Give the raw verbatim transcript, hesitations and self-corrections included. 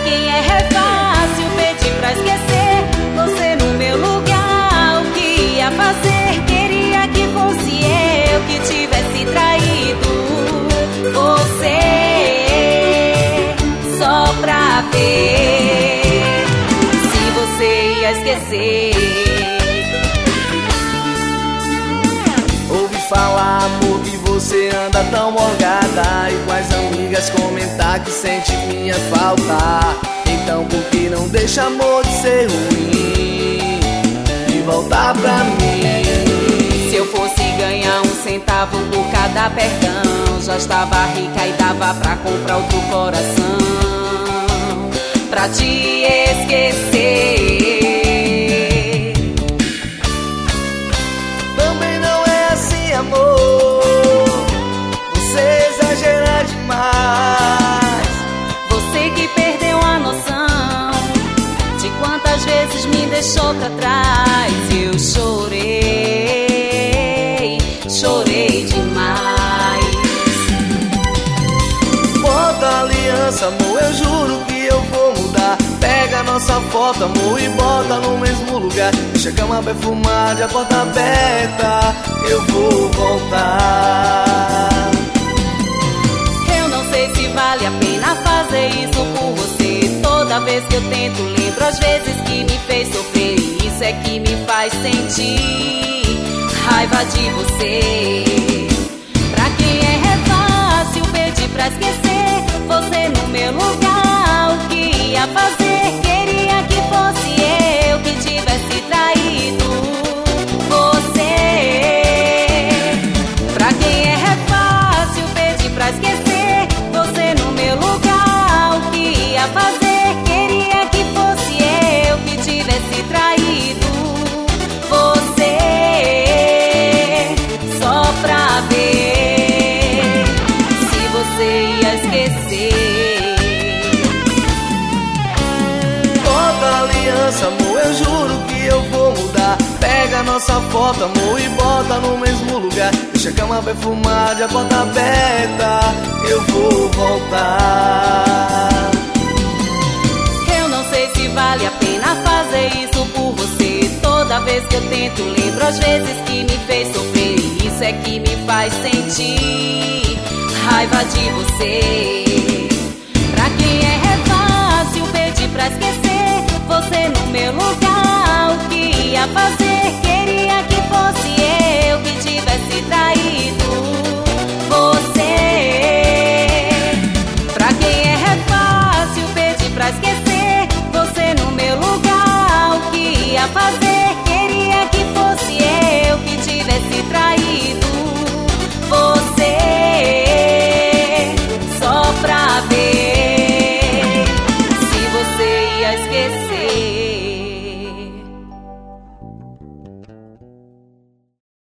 quem é é fácil pedir pra esquecer você no meu lugar. O que ia fazer? Queria que fosse eu que tivesse traído você, só pra ver se você ia esquecer. Ouvi falar, amor, que você anda tão morgada, e com as amigas comentar que sente minha falta. Então por que não deixa amor de ser ruim e voltar pra mim? Se eu fosse ganhar um centavo por cada perdão, já estava rica e dava pra comprar outro coração pra te esquecer. Também não é assim, amor, você exagera demais. Você que perdeu a noção de quantas vezes me deixou pra trás. Eu chorei, chorei demais. Bota aliança, amor, eu juro que eu vou mudar. Pega nossa foto, amor, e bota no mesmo lugar. Deixa a cama perfumada e a porta aberta, eu vou voltar. Eu não sei se vale a pena fazer isso por você. Toda vez que eu tento, lembro as vezes que me fez sofrer, e isso é que me faz sentir raiva de você. Pra quem é, é fácil pedir pra esquecer você no meu lugar. O que ia fazer? Queria que fosse eu que tivesse traído você. Pra quem é, é fácil pedir pra esquecer você no meu lugar. O que ia fazer? Queria que fosse eu que tivesse traído você, só pra ver se você ia esquecer. Bota aliança, amor, eu juro que eu vou mudar. Pega nossa foto, amor, e bota no mesmo lugar. Deixa a cama perfumada e a porta aberta, eu vou voltar. Eu não sei se vale a pena fazer isso por você. Toda vez que eu tento, lembro as vezes que me fez sofrer, e isso é que me faz sentir raiva de você. Pra quem é, é fácil pedir pra esquecer você no meu lugar. O que ia fazer?